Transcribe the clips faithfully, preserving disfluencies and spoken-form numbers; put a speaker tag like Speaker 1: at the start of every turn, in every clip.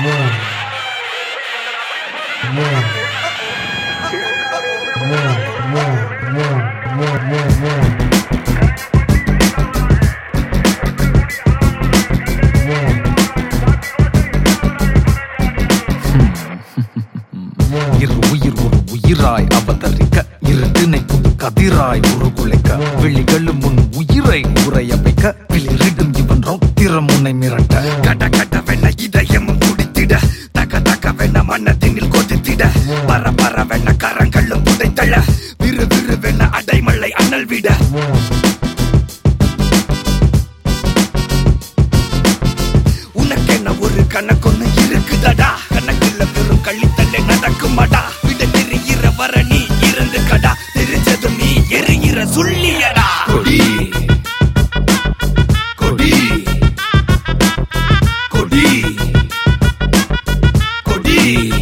Speaker 1: இரு உயிர் ஒரு உயிராய் அவதரிக்க இருட்டினை புது கதிராய் உருகுலைக்க விழிகளும் முன் உயிரை உரைய வைக்க விளிரிடும் இவன் ரௌத்திரம் உன்னை மிரட்ட கட கடவென இதயமும் குடித்திட தக தகவென மன்னத்தினில் கொதித்திட பர பரவென கரங்களும் புதைத்தள விறு விறுவென அடைமழை அனல் விட உனக்கென்ன ஒரு கணக்கொன்னு இருக்குதடா கணக்குல வெறும் கள்ளித்தள்ளே நடக்குமாடா விட தெரிகிற வர நீ இருந்து கடா தெரிஞ்சதும் நீ எரிகிற சொல்லியடா கொடி கொடி கொடி கொடி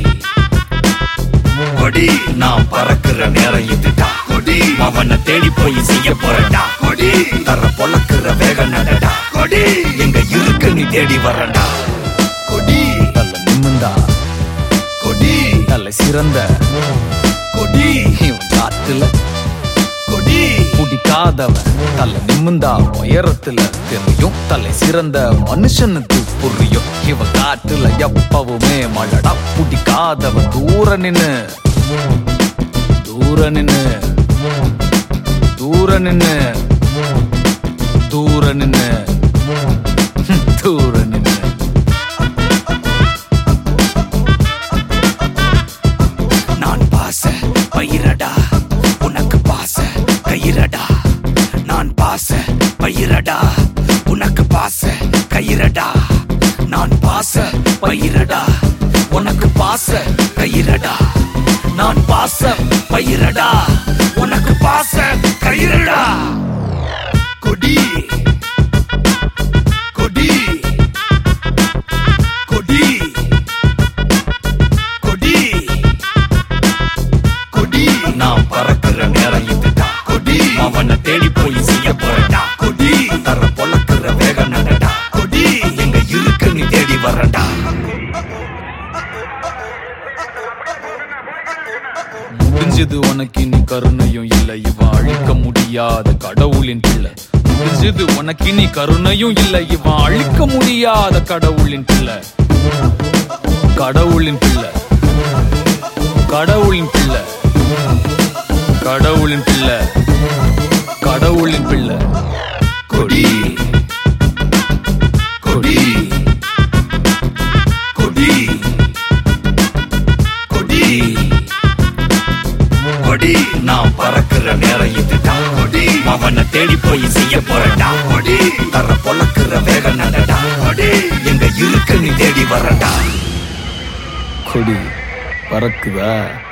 Speaker 1: கொடி நான் பறக்குற நேரம் இதுடா கொடி அவனை தேடி போய் செய்ய போறடா கொடி தர பொழக்குற வேக நடடா கொடி எங்க இருக்கு நீ தேடி வரடா கொடி நல்ல நிம்மந்தா கொடி நல்ல சிறந்த கொடி இவன் காட்டுல கொடி பிடிக்காதவன் தலை நிமிந்தா உயரத்துல தெரியும் தலை சிறந்த மனுஷனுக்கு புரியும் இவன் காட்டுல எப்பவுமே மழடா பிடிக்காதவன் தூர நின்னு தூர நின்னு தூர நின்னு தூர நின்னு தூர நின்னு நான் பாச பயிரடா உனக்கு பாச கயிரடா நான் பாச பயிரடா உனக்கு பாச கயிரடா நான் பாச பயிரடா உனக்கு பாச கயிரடா நான் பாச பயிரடா உனக்கு பாச கயிரடா கொடி கொடி கொடி கொடி கொடி நான் பறக்குற நேரம் இதுடா கொடி அவனை தேடி போய் செய்ய போறடா கொடி தர பொழக்குற வேக நடடா கொடி எங்க இருக்கு நீ தேடி வரடா முடிஞ்சது உனக்கு இனி கருணையும் இல்லை இவன் அழிக்க முடியாத கடவுளின் பிள்ளை முடிஞ்சது உனக்கு இனி கருணையும் இல்லை இவன் அழிக்க முடியாத கடவுளின் பிள்ளை கடவுளின் பிள்ளை கடவுளின் பிள்ளை கடவுளின் பிள்ளை கடவுளின் பிள்ளை கொடி கொடி கொடி கொடி கொடி நான் பறக்குற நேரம் இதுடா கொடி அவனை தேடி போய் செய்ய போறடா கொடி தர பொழக்குற வேக நடடா கொடி எங்க இருக்கு நீ தேடி வரடா கொடி பறக்குதா.